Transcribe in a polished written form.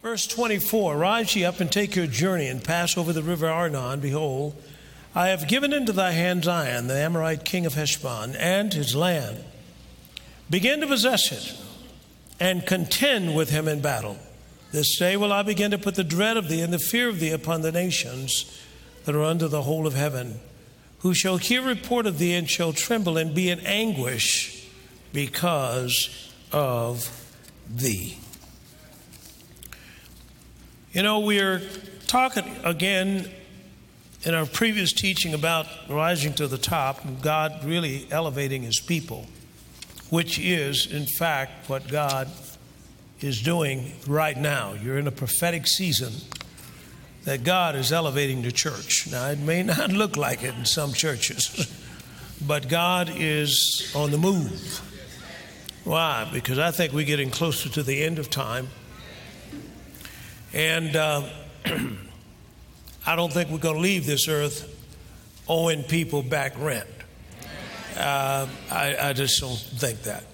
Verse 24, rise ye up and take your journey and pass over the river Arnon. Behold, I have given into thy hand Zion, the Amorite king of Heshbon, and his land. Begin to possess it and contend with him in battle. This day will I begin to put the dread of thee and the fear of thee upon the nations that are under the whole of heaven, who shall hear report of thee and shall tremble and be in anguish because of thee. You know, we're talking again in our previous teaching about rising to the top and God really elevating his people, which is, in fact, what God is doing right now. You're in a prophetic season that God is elevating the church. Now, it may not look like it in some churches, but God is on the move. Why? Because I think we're getting closer to the end of time. And I don't think we're going to leave this earth owing people back rent. I just don't think that.